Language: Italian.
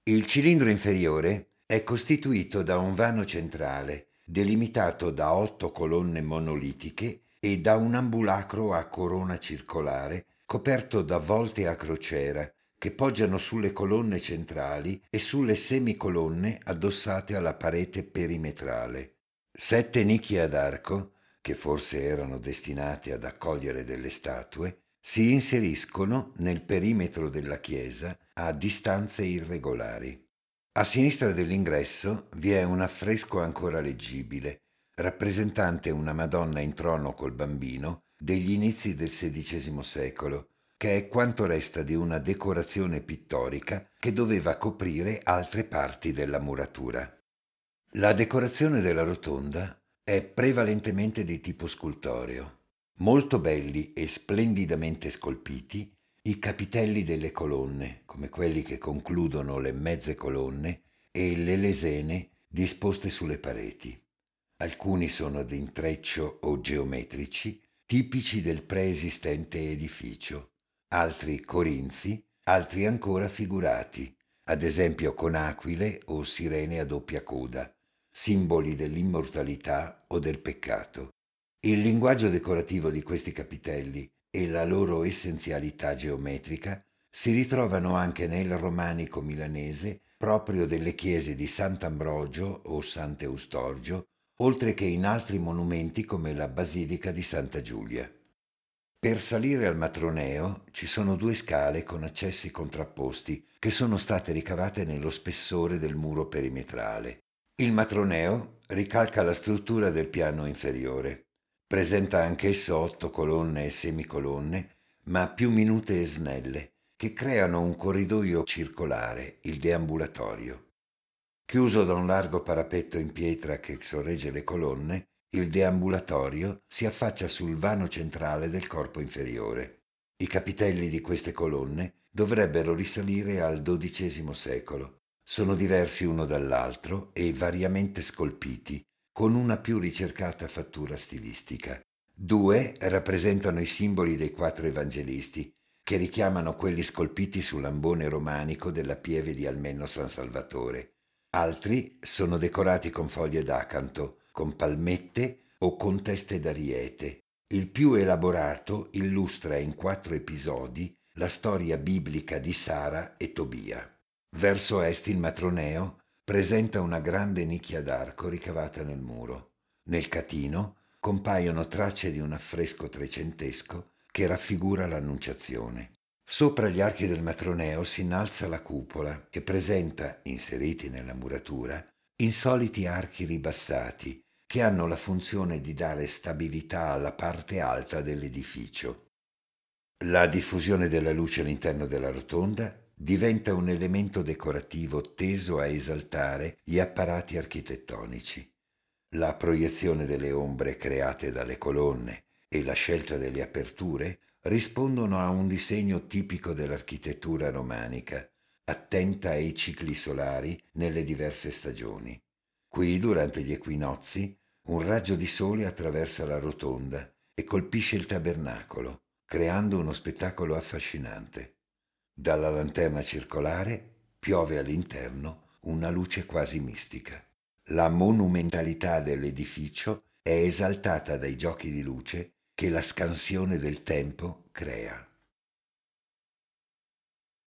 Il cilindro inferiore è costituito da un vano centrale, delimitato da 8 colonne monolitiche e da un ambulacro a corona circolare coperto da volte a crociera che poggiano sulle colonne centrali e sulle semicolonne addossate alla parete perimetrale. 7 nicchie ad arco, che forse erano destinate ad accogliere delle statue, si inseriscono nel perimetro della chiesa a distanze irregolari. A sinistra dell'ingresso vi è un affresco ancora leggibile, rappresentante una Madonna in trono col bambino degli inizi del XVI secolo, che è quanto resta di una decorazione pittorica che doveva coprire altre parti della muratura. La decorazione della rotonda è prevalentemente di tipo scultoreo. Molto belli e splendidamente scolpiti i capitelli delle colonne, come quelli che concludono le mezze colonne, e le lesene disposte sulle pareti. Alcuni sono ad intreccio o geometrici, tipici del preesistente edificio, altri corinzi, altri ancora figurati, ad esempio con aquile o sirene a doppia coda, simboli dell'immortalità o del peccato. Il linguaggio decorativo di questi capitelli e la loro essenzialità geometrica si ritrovano anche nel romanico milanese proprio delle chiese di Sant'Ambrogio o Sant'Eustorgio, oltre che in altri monumenti come la Basilica di Santa Giulia. Per salire al matroneo ci sono 2 scale con accessi contrapposti che sono state ricavate nello spessore del muro perimetrale. Il matroneo ricalca la struttura del piano inferiore. Presenta anch'esso 8 colonne e semicolonne, ma più minute e snelle, che creano un corridoio circolare, il deambulatorio. Chiuso da un largo parapetto in pietra che sorregge le colonne, il deambulatorio si affaccia sul vano centrale del corpo inferiore. I capitelli di queste colonne dovrebbero risalire al XII secolo. Sono diversi uno dall'altro e variamente scolpiti, con una più ricercata fattura stilistica. 2 rappresentano i simboli dei 4 evangelisti, che richiamano quelli scolpiti sull'ambone romanico della pieve di Almenno San Salvatore. Altri sono decorati con foglie d'acanto, con palmette o con teste d'ariete. Il più elaborato illustra in 4 episodi la storia biblica di Sara e Tobia. Verso est il matroneo presenta una grande nicchia d'arco ricavata nel muro. Nel catino compaiono tracce di un affresco trecentesco che raffigura l'Annunciazione. Sopra gli archi del matroneo si innalza la cupola che presenta, inseriti nella muratura, insoliti archi ribassati che hanno la funzione di dare stabilità alla parte alta dell'edificio. La diffusione della luce all'interno della rotonda diventa un elemento decorativo teso a esaltare gli apparati architettonici. La proiezione delle ombre create dalle colonne e la scelta delle aperture rispondono a un disegno tipico dell'architettura romanica, attenta ai cicli solari nelle diverse stagioni. Qui, durante gli equinozi, un raggio di sole attraversa la rotonda e colpisce il tabernacolo, creando uno spettacolo affascinante. Dalla lanterna circolare piove all'interno una luce quasi mistica. La monumentalità dell'edificio è esaltata dai giochi di luce che la scansione del tempo crea.